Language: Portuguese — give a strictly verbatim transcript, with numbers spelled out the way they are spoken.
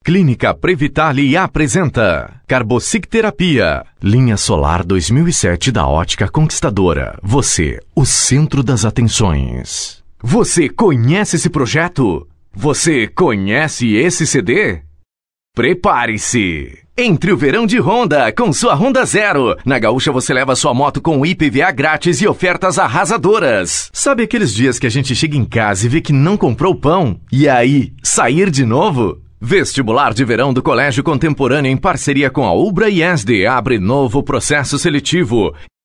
Clínica Previtali apresenta Carbocic Terapia, linha solar dois mil e sete da Ótica Conquistadora. Você, o centro das atenções. Você conhece esse projeto? Você conhece esse C D? Prepare-se! Entre o verão de Honda com sua Honda Zero. Na Gaúcha você leva sua moto com I P V A grátis e ofertas arrasadoras. Sabe aqueles dias que a gente chega em casa e vê que não comprou pão? E aí, sair de novo? Vestibular de Verão do Colégio Contemporâneo em parceria com a Ubra e E S D abre novo processo seletivo.